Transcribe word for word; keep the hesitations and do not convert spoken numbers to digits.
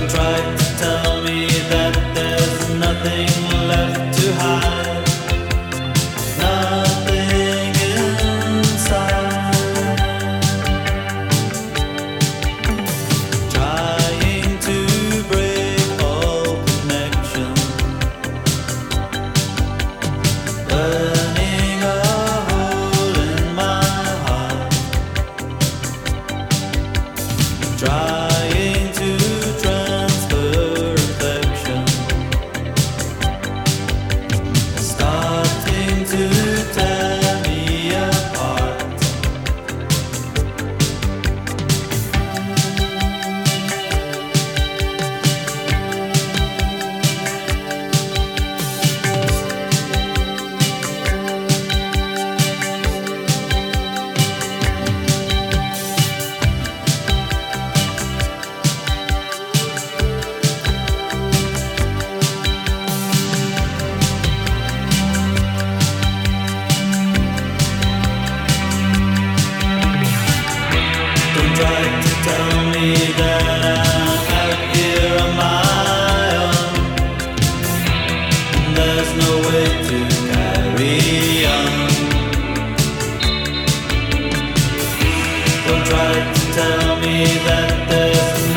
try to tell me that there's nothing left to hide, nothing inside. Trying to break all connection, burning a hole in my heart. Trying to transfer affection, starting to tear me apart. Don't try to tell me that I'm out here on my own. There's no way to carry on. Don't try to tell me that there's